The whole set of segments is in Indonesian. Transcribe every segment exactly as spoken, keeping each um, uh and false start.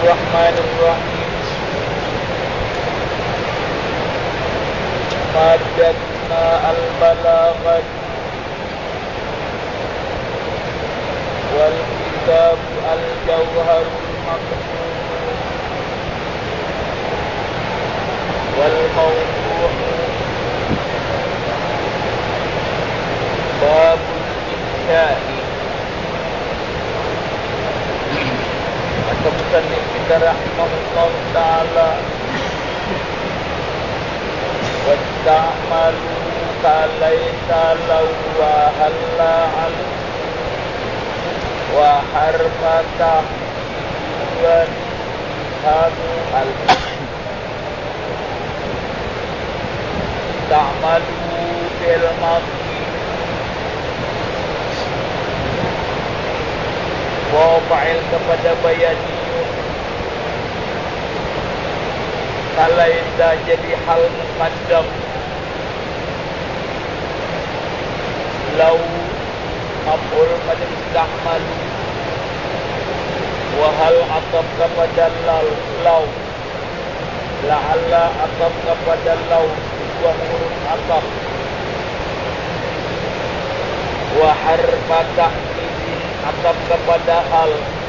Bismillahirrahmanirrahim. Majadna al-balaghat wal kitab al-jawharul maknun wal mawdu' babul insya'i. Kata musannif kita rahimahullah ta'ala, wasta'malu kalaita law wa halla al wa harfata wa hadu al ta'malu fil madhi wa fa'il kepada bayaniyun, kalaita jadi hal muqaddam, law maf'ul pada ista'malu, wa hal ataf kepada law, law la'alla ataf kepada law, dua huruf ataf, wa harfata atap kepada hal,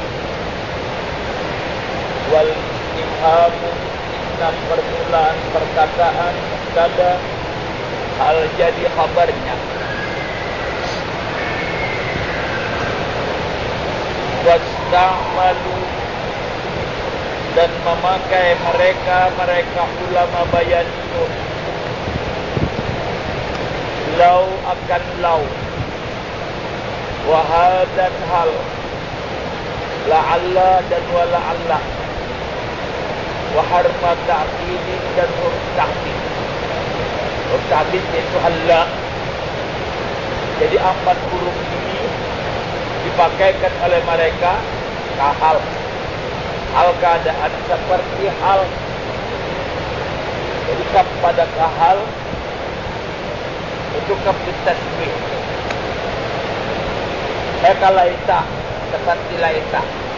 wal istifhamu enam permulaan perkataan mubtada, hal jadi khabarnya, wasta'malu dan memakai mereka mereka ulama bayaniyun lau akan lau, wahal dan hal, la'alla dan wala'alla, waharfa ta'bidin dan huruf ta'bid. Huruf ta'bid yaitu halla. Jadi empat huruf ini dipakaikan oleh mereka kahal, hal keadaan seperti hal. Jadi kepada kahal itu kebitasbih. Ekalaita, seperti laita.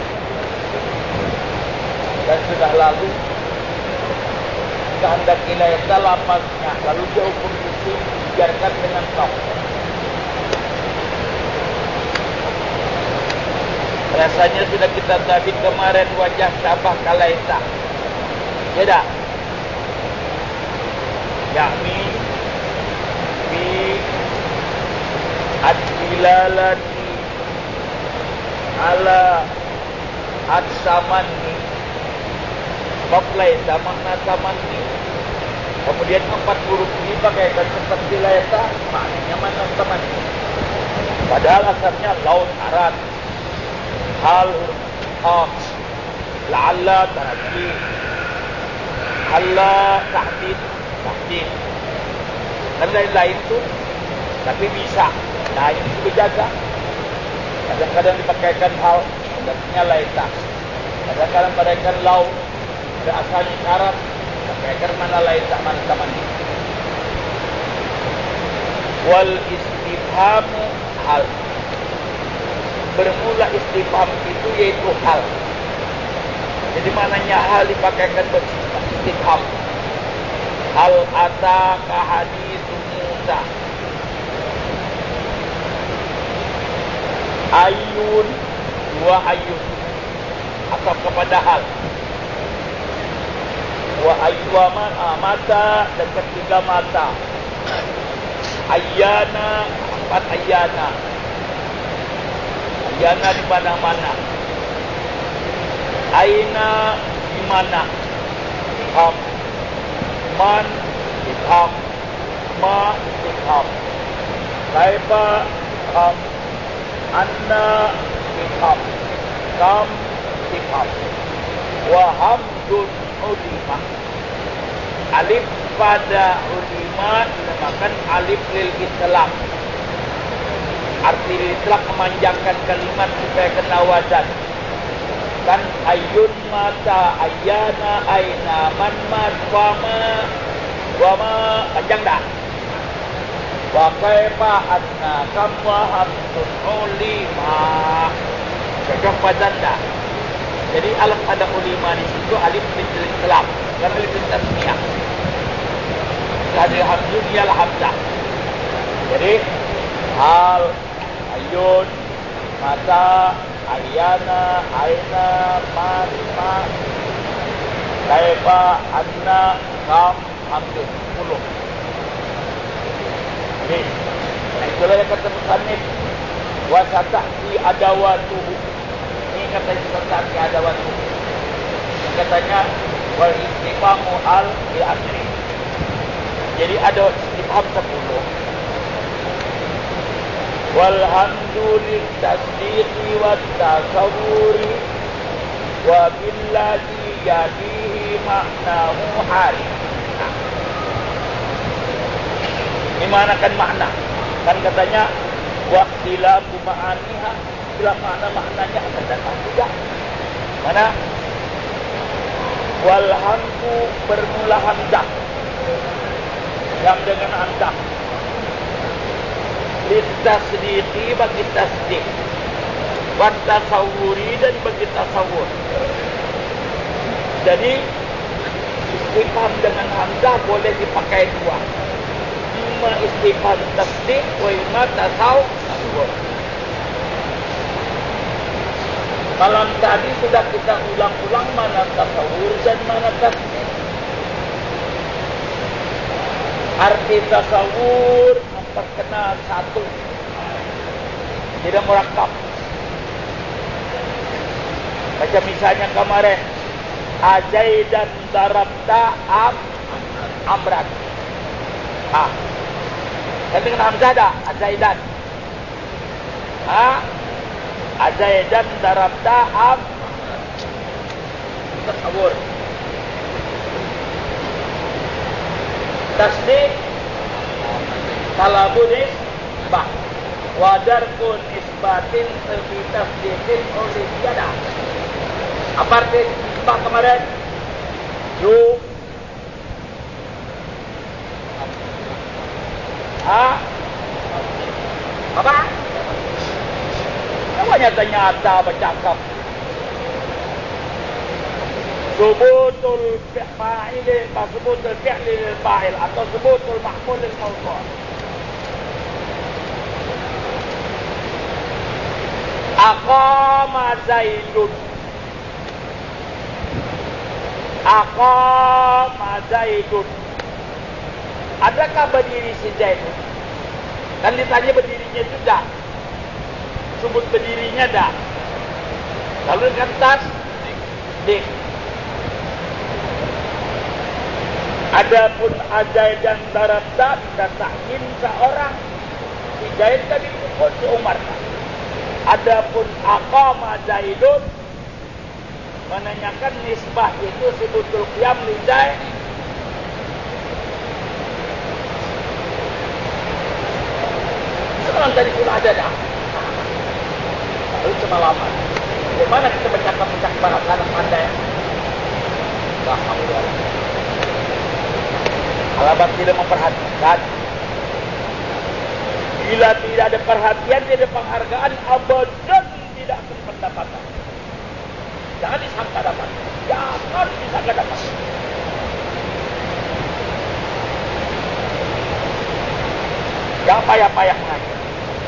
Dan sudah lalu kehendaki laita lapasnya, lalu dia hukum itu dibiarkan dengan kau. Rasanya sudah kita tabit kemarin wajah syabah kalaita. Beda. Yakni bi ad-dilalati ala at-samanni, bab laita makna samanni. Kemudian empat huruf ini pakaikan seperti laita, maknanya mana samanni. Padahal asalnya laut arat, hal huruf qaf, la'alla tarji, halla tahdid, tahdid. Dan lain-lain itu, tapi bisa. Nah ini juga jaga. Kadang-kadang dipakaikan hal, kadang-kadang laita. Kadang-kadang dipakaikan lau, ada asalnya syarat, dipakaikan mana laita, mana samanni. Wal istifhamu hal. Bermula istifham itu yaitu hal. Jadi maknanya hal dipakaikan bersifat istifham. Hal ata kahadithu Musa. Ayun, dua ayun atap kepada hal, wa ayyama mata dan ketiga mata, ayyana empat ayyana, ayyana di mana-mana, aina di mana, ham, man ham, ma ham, kaifa ham, anna biham, kam biham, wa hamdun udimah. Alif pada udimah dinamakan alif lil itlaq. Arti lil itlaq memanjangkan kalimat supaya kena wazan. Kan ayun mata, ayana, aina, man mat, wama, wama, panjang dah. Wa kaifa anna kam wa hamdun ulima. Cocok badan dah. Jadi alam ada ulima di situ alif bin Islam dan alif bin tasmiyah. Jadi hamzah hamzah. Jadi hal, ayun, mata, ayana, aina, man, ma, kaifa, anna, kam, hampir sepuluh. Jadi, nah itulah yang kata musannif. Wasatahti adawatuhu. Ini kata wasatahti adawatuhu. Katanya wal istifamu al bil asri. Jadi ada istifham sepuluh. Walhamdulillah tasdiqi wa tasawuri wa billadhi yadihi maknahu hari. Nah. Ini mana kan makna? Kan katanya waqtilafu ma'aniha, bila makna maknanya akan datang juga. Mana? Walhamdu bermula hamzah. Yang dengan hamzah. Litasdiqi bagi tasdiq, wa tasawuri dan bagi tasawur. Jadi istifham dengan hamzah boleh dipakai dua. Ima istifham tasdiq wa ima tasawur. Malam tadi sudah kita ulang-ulang mana tasawur dan mana tasdiq. Arti tasawur memperkenal satu, tidak murakkab. Macam misalnya kemarin Azaidan darabta am amran. Ah, kan dengan hamzah dah Azaidan. Ah, Azaidan darabta am tasawur. Tasdiq talabun isbah wadarkun isbatin lebih tasdiqin oleh tiada. Apa arti isbah kemarin? Ju ah apa? Namanya ternyata bercakap. Subutul fa'il, subutul fi'l lil fa'il atau subutul mahmul lil mawdu'. Aqama Zaidun. Aqama Zaidun. Adakah berdiri si Zaidun? Kan ditanya berdirinya juga. Sebut berdirinya dah. Lalu kan tas dik. Adapun Azaid dan darabta bisa tahkin seorang. Si Zaid tadi pukul si Umar. Adapun aqama Zaidun menanyakan nisbah itu sebutul qiyam li Zaid. Sekarang tadi sudah ada dah. Lalu semalaman. Bagaimana kita bercakap-cakap bahasa anak pandai? Alhamdulillah. Alamat tidak memperhatikan. Bila tidak ada perhatian, tidak ada penghargaan, abadan tidak akan pendapatan. Jangan disangka dapat. Jangan disangka dapat. Jangan payah-payah mengajar.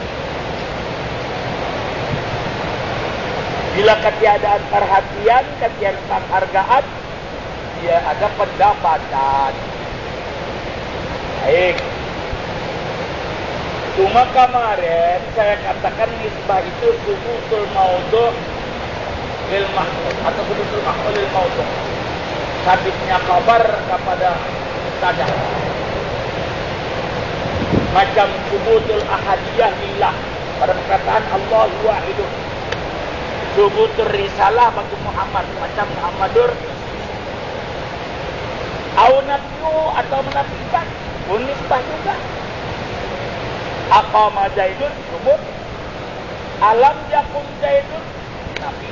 Bila ketiadaan perhatian, ketiadaan penghargaan, dia ada pendapatan. Baik. Cuma kemarin saya katakan nisbah itu subutul maudhu' lil mahmud atau subutul mahmud lil maudhu'. Sabitnya kabar kepada mubtada. Macam subutul ahadiyah lillah pada perkataan Allah wahidun. Subutul risalah bagi Muhammad macam Muhammadur. Au nafyu atau menafikan pun nisbah juga. Aqama Zaidun subut, alam yakum Zaidun nafi.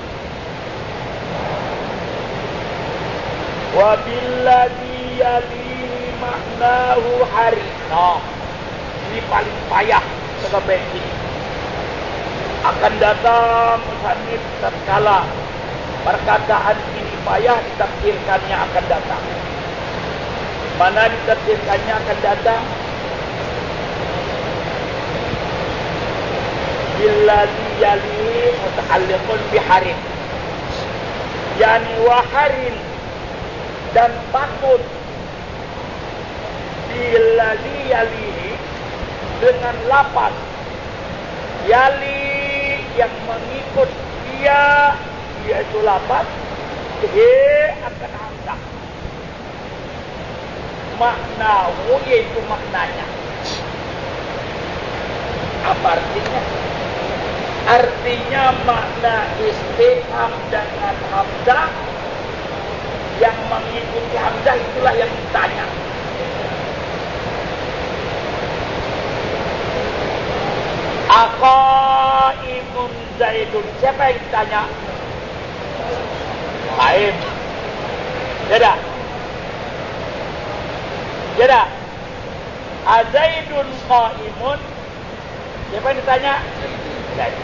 Wa billadhi yalihi maknahu hari. Nah, ini paling payah sebagai ini. Akan datang musannif tatkala perkataan ini payah ditafsirkannya akan datang. Mana ditafsirkannya akan datang? Billadzi yali muta'alliqun biharin. Yani waharin dan patut. Billadzi yalihi dengan lapan. Yali yang mengikut dia, yaitu lapan. He akan hamzah. Maknahu yaitu maknanya. Apa artinya? Artinya makna istifham dengan hamzah yang mengikuti hamzah itulah yang ditanya. Aqaimun Zaidun. Siapa yang ditanya? Qaim. Jeda. Jeda. Azaidun qaimun. Siapa yang ditanya? Zaid.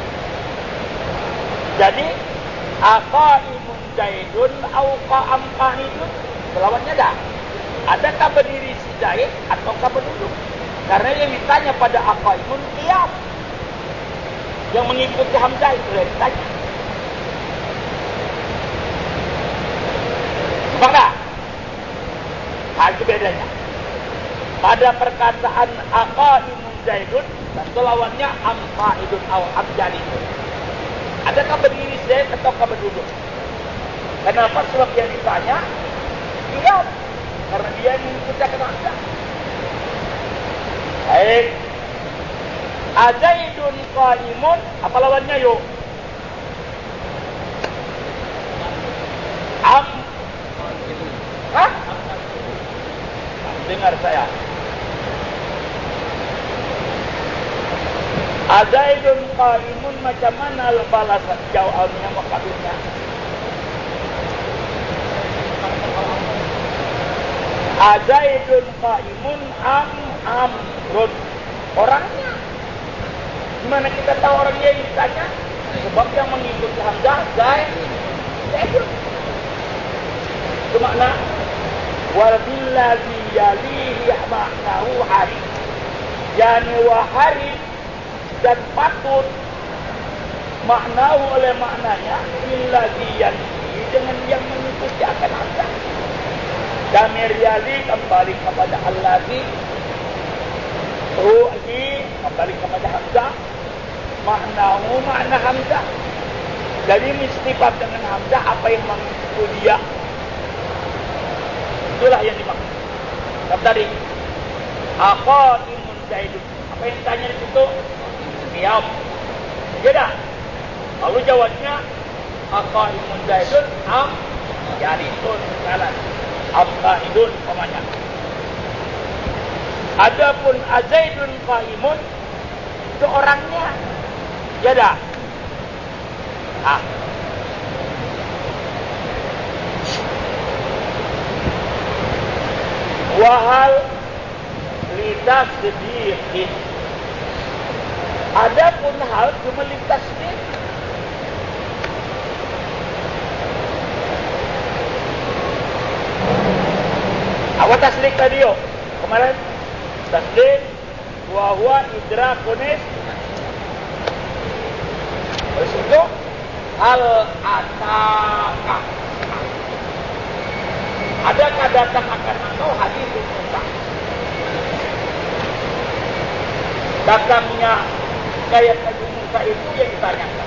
Jadi aqaimun Zaidun au qa'am qa'idun. Selawatnya dah. Adakah berdiri si Zaid ataukah berduduk? Karena yang ditanya pada aqaimun qiyam. Yang mengikuti hamzah itu yang ditanya. Maka hal itu bedanya. Pada perkataan aqaimun Zaidun dan lawannya am qa'idun au am jalidun. Adakah berdiri Zaid ataukah berduduk? Kenapa? Sebab yang ditanya qiyam. Karena dia mengikuti hamzah. Baik. Azaidun qaimun, apa lawannya yuk? Am. Hah? Dengar saya. Azaidun qaimun, macam mana balasan jawabnya makhluknya? Azaidun qaimun am amrun. Orangnya. Gimana kita tahu orangnya yang ditanya? Sebab yang mengikuti hamzah Zaid. Zaidun. Itu makna wal billadzi yalihi ma'nahu hari. Yani wa hari dan patut maknahu oleh maknanya billadzi yalihi dengan yang mengikuti akan hamzah. Damir yali kembali kepada allazi. Ruhi kembali kepada hamzah. Maknahu makna hamzah. Jadi mistifat dengan hamzah apa yang mengikuti dia. Itulah yang dimaksud. Dan tadi aqaimun Zaidun. Apa yang ditanya di situ? Qiyam. Ya dah. Lalu jawabnya aqaimun Zaidun am jalidun jalan. Am qaidun umpamanya. Adapun azaidun qaimun itu orangnya. Ya dah. Ah. Wahal litas sedikit. Adapun hal cuma litas sedikit. Apa tasdik tadi yo? Kemarin tasdik wa huwa idrakunis. Terus itu hal ataka. Adakah datang akan engkau hadis Musa? Datangnya kayak Nabi Musa itu yang ditanyakan.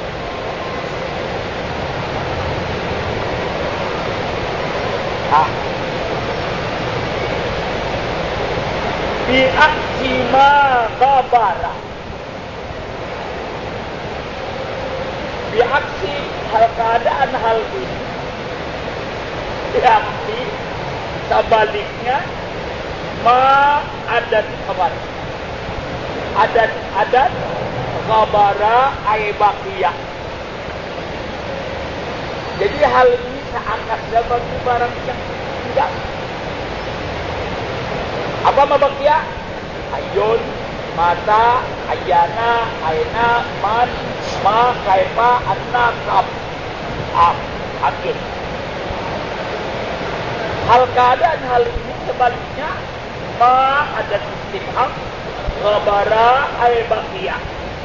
Ah. Bi'aksi ma ghabara. Bi'aksi hal keadaan hal ini. Bi'aksi sebaliknya ma adat khabar. Adat adat ghabara ay baqiyah. Jadi hal ini seakan seperti barang yang tidak. Apa mabakya? Ayun, mata, ayana, aina, man, ma, kaifa, anna, kab. istifham hadir. Hal keadaan hal ini sebaliknya ma ada istifham ghabara ay baqiyah.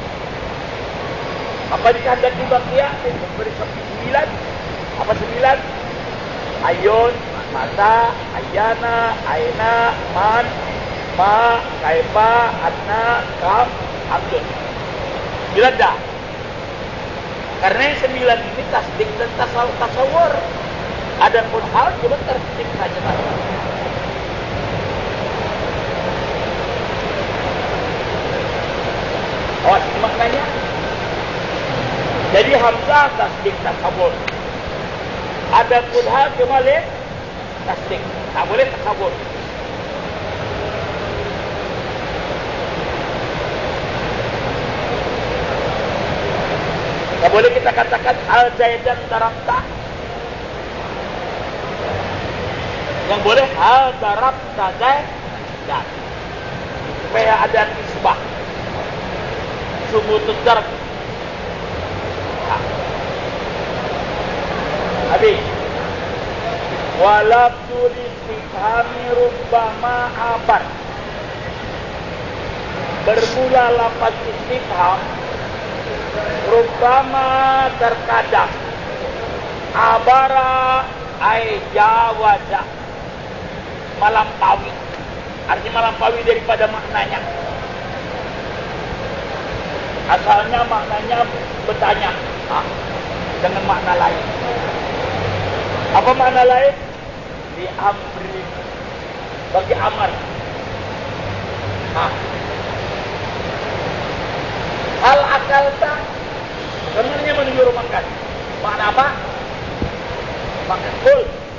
Apa dikehendaki baqiyah? Itu beri sembilan. Apa sembilan? Ayun, mata, ayana, aina, man, ma, kaifa, adna, kam, abdun. Sembilan dah. Karena yang sembilan ini tasdik dan tasawur. tasawur. Adapun hal cuma tertib saja. Oh, ini maknanya. Jadi hamzah tasdik tasawur. Adapun hal cuma boleh tasdik, tak boleh tasawur. Tak boleh kita katakan al-zaidan darabta. Yang boleh al-darabta zaidan. Supaya ada nisbah. Subutut darab. Nah. Habis. Walabdu listifhami rubbama abar. Bermula lafaz istifham rubbama terkadang abara ay jawaza melampaui, artinya melampaui daripada maknanya. Asalnya maknanya bertanya, ah, dengan makna lain. Apa makna lain? Di amri, bagi amar. Ah. Hal akalta sebenarnya menunjuk makan. Makna apa? Makan full.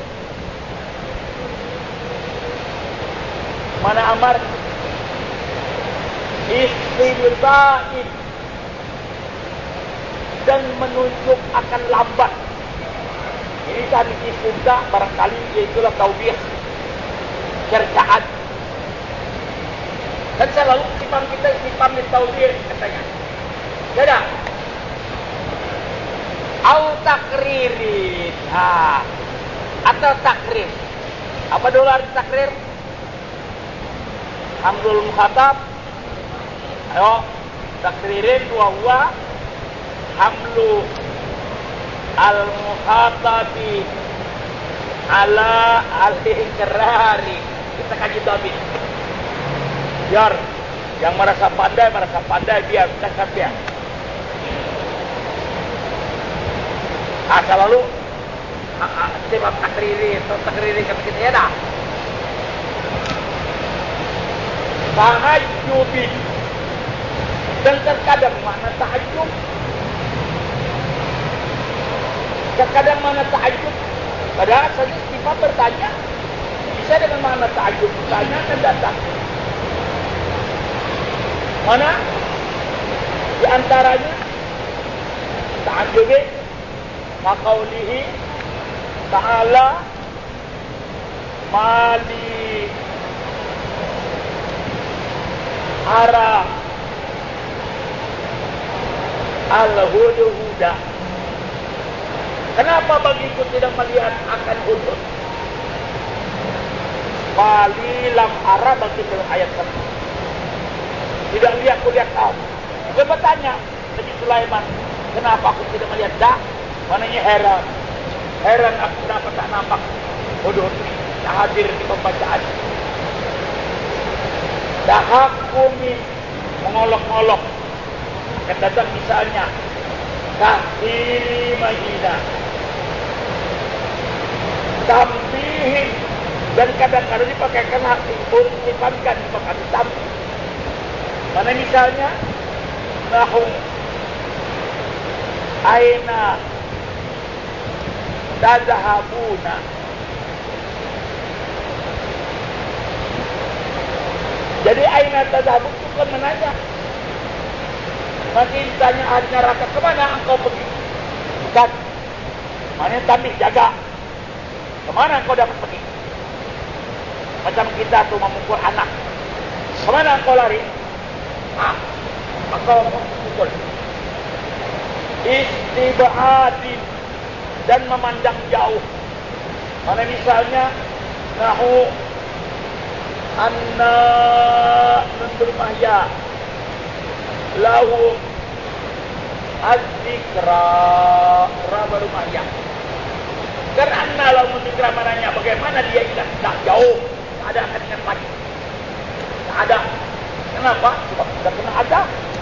Mana amar? Istibta'in. Dan menunjuk akan lambat. Ini tadi istibta' barangkali iaitulah taubih. Kerjaan. Dan selalu sifam kita sifam taubih katanya. Tidak. Au takririn. Ha. Atau takrir. Apa dulu arti takrir? Hamdul mukhatab. Ayo. Takririn wa huwa hamlu al-mukhatabi ala al-ikrari. Kita kaji tabit. Biar yang merasa pandai, merasa pandai biar cakap biar. Asal lalu sebab takriri atau takriri kata kita ya dah. Tahajjubin. Dan terkadang mana tahajjub? Terkadang mana tahajjub? Padahal saja sifat bertanya. Bisa dengan mana tahajjub? Bertanya akan datang. Mana? Di antaranya tahajjubin maqaulihi ta'ala mali ara al-hudhuda. Kenapa bagiku tidak melihat akan hudhud? Mali lam ara bagi dalam ayat satu. Tidak lihat aku lihat kau. Dia bertanya Nabi Sulaiman, kenapa aku tidak melihat dah? Mananya heran. Heran aku kenapa tak nampak hudhud tak hadir di pembacaan. Dahakumi mengolok-olok. Kata misalnya tahiri mahina. Tambihin. Dan kadang-kadang dipakaikan hak untuk dipankan dipakai tambihin. Mana misalnya nahu aina tadhabuna. Jadi aina tadhabun itu kan menanya. Nanti ditanya ahli neraka, kemana engkau pergi? Bukan. Mana tapi jaga. Kemana engkau dapat pergi? Macam kita tuh memukul anak. Kemana engkau lari? Ah, engkau memukul. Istibadin. dan memandang jauh. Mana misalnya nahu anna nunturmahya lahu az-zikra rabarumahya. Karena anna lahu az-zikra mananya bagaimana dia ingat, tak jauh, tak ada akan ingat lagi. Tak ada. Kenapa? Sebab sudah pernah ada.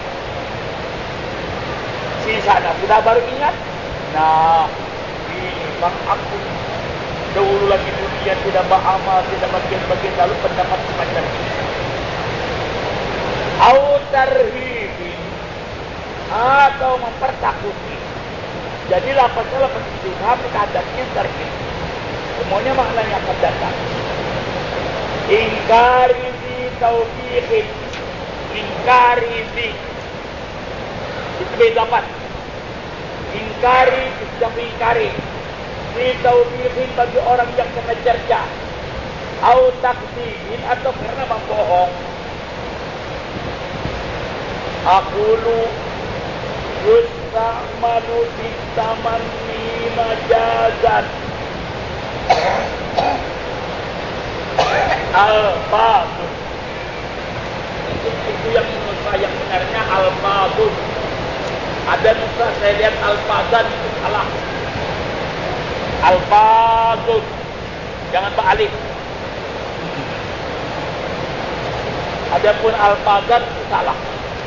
Di sana sudah baru ingat. Nah, ini bang aku dahulu lagi dunia tidak beramal, tidak bagian-bagian lalu pendapat semacam ini. Au tarhibin, atau mempertakuti. Jadi lapasnya lapas syubhat, keadaannya tarhib. Semuanya maknanya akan datang. Ingkari di taufiqin, ingkari di itu beda dapat. Ingkari, tidak mengingkari. Di taufiqin bagi orang yang kena cerca. Au takdibin, atau karena membohong. Aqulu yusta'malu bitamanni majazan al-fadun. Itu, itu yang menurut saya yang benarnya al-fadun. Ada nusa saya lihat al-fadan itu salah. Al-fadun, jangan balik. Adapun al-fadan itu salah.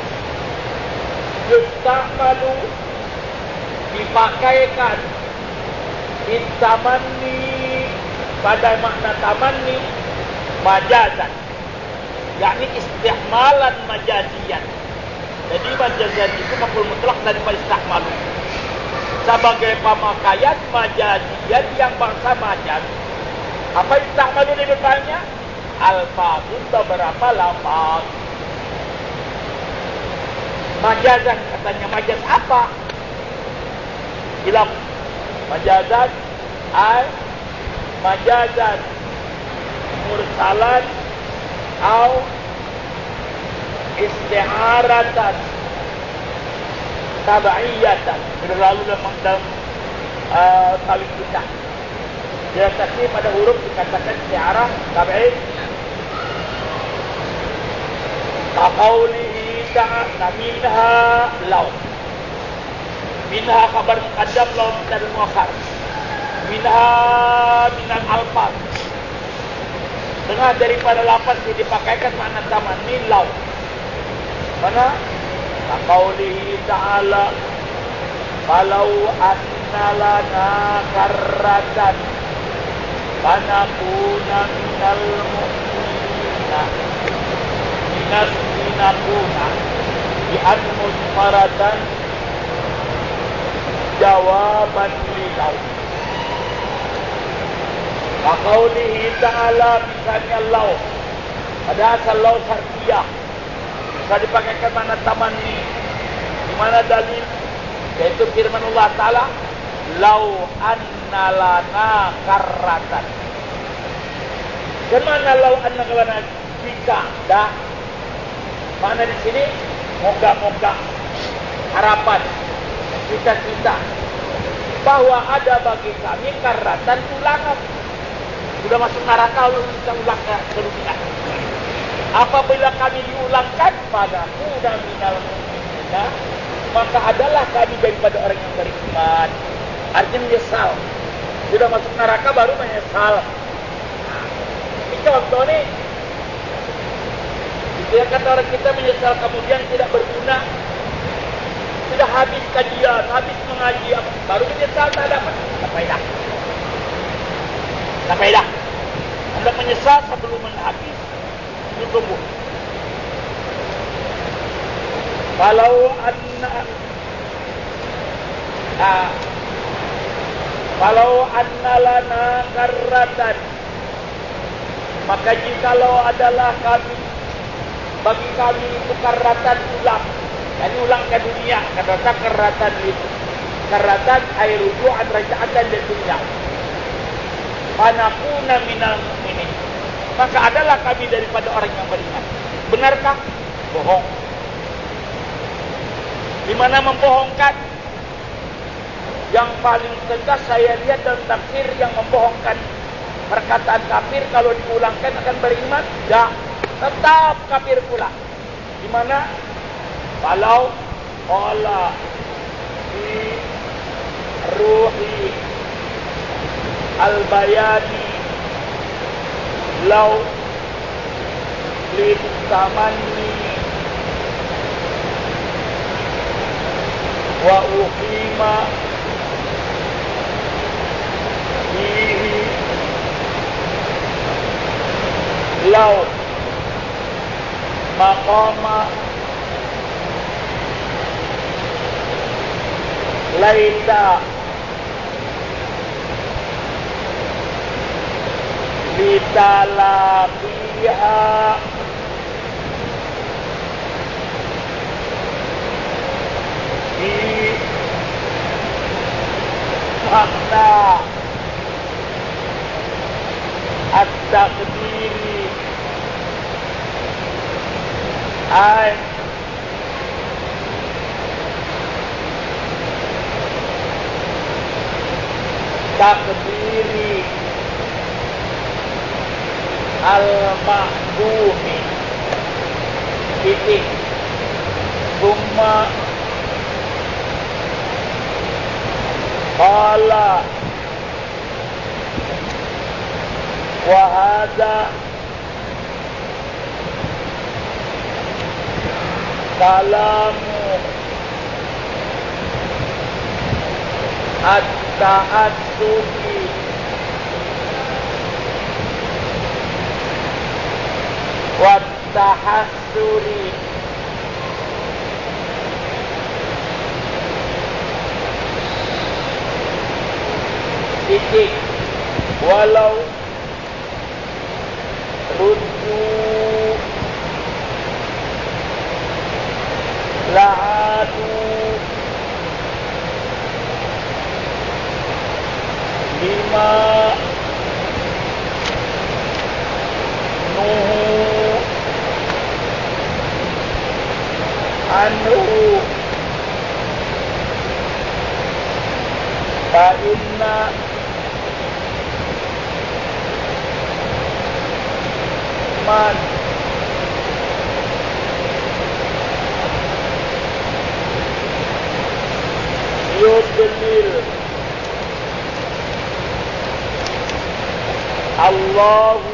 Yusta'malu, dipakaikan bitamanni, pada makna tamanni majazan, yakni istihmalan majazian. Jadi majazan itu maf'ul mutlak daripada istihmalu. Sebagai pemakaian majazian yang bangsa majaz. Apa istihmalu di depannya? Al-fadun, beberapa lafaz. Majazan, katanya majaz apa? Hilang. Majazan ay majazan mursalan au isti'aratan tabaiyatan. Berlalu dalam dalam uh, kawin kita. Dia tadi pada huruf dikatakan isti'arah tabai. Kaqaulihi ta'ala minha law. Minha khabar muqaddam, law mubtada muakhar. Minha minal alfaz. Dengar daripada lafaz yang dipakaikan makna taman min law. Mana? Kaqaulihi ta'ala falau anna lana karratan fanakuna minal mu'minina minas minakuna bi'anmus maratan jawaban lilau. Kaqaulihi ta'ala, misalnya law, pada asal law syartiyah, bisa dipakaikan mana tamanni. Di mana dalil? Yaitu firman Allah Ta'ala, law anna lana karratan. Dan mana law anna lana, jika dah. Mana di sini? Moga-moga, harapan, cita-cita bahwa ada bagi kami karratan ulangan. Sudah masuk neraka, lalu kita ulang ke dunia. Apabila kami diulangkan pada muda minal mu'minina, maka adalah kami daripada orang yang beriman. Artinya menyesal. Sudah masuk neraka baru menyesal. Ini contoh nih. Dia kata orang kita menyesal kemudian tidak berguna. Sudah habis kajian, habis mengaji, baru menyesal tak dapat. Tak faedah. Tak faedah. Anda menyesal sebelum habis, itu tunggu. Kalau anna ah, kalau anna lana karratan, maka jikalau adalah kami, bagi kami itu karratan ulang, yani ulang ke dunia, kata karratan itu, karratan ay ruju'an raja'atan di dunia. Fanakuna minal mu'minin, maka adalah kami daripada orang yang beriman. Benarkah? Bohong. Di mana membohongkan? Yang paling tegas saya lihat dalam tafsir yang membohongkan perkataan kafir kalau diulangkan akan beriman, tidak, tetap kafir pula. Di mana? Kalau qala fi ruhi al-bayani law litamanni wa uqima fihi law maqama laita litalaqiha di makna at-taqdiri ay takdiri al-ma'dumi titik summa qala wa hadha kalamu at-ta'addubi wat-tahassuri titik walau ruddu la'adu lima nuhu anhu fa inna man yudlil Allahu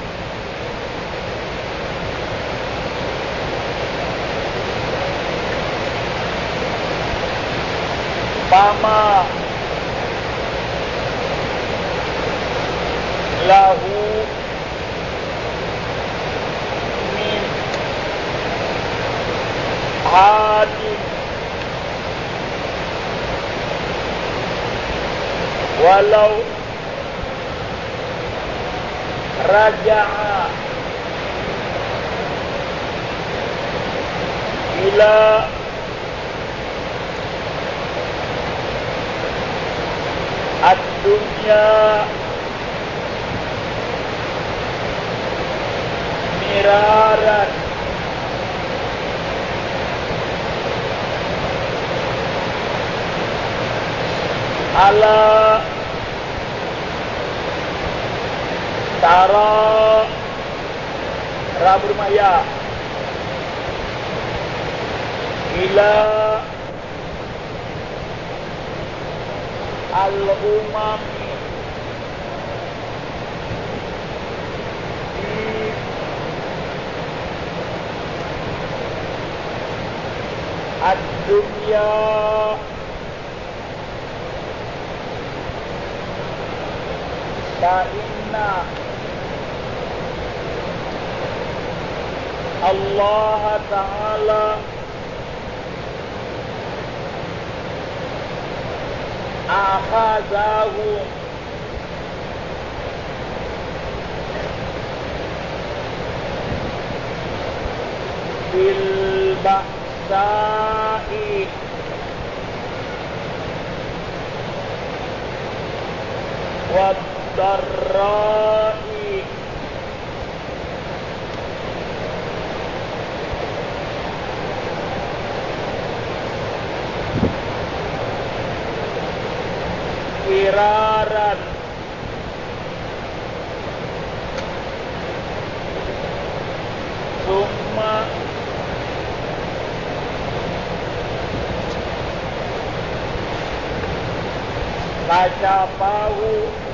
fama lahu min hadin walau raja'a ila ad-dunya miraran ala tara rabrumaya ila al-umami di ad-dunya fa inna Allah Ta'ala akhazahum bil ba'sa'i wad darra'i wiraran summa kacapahu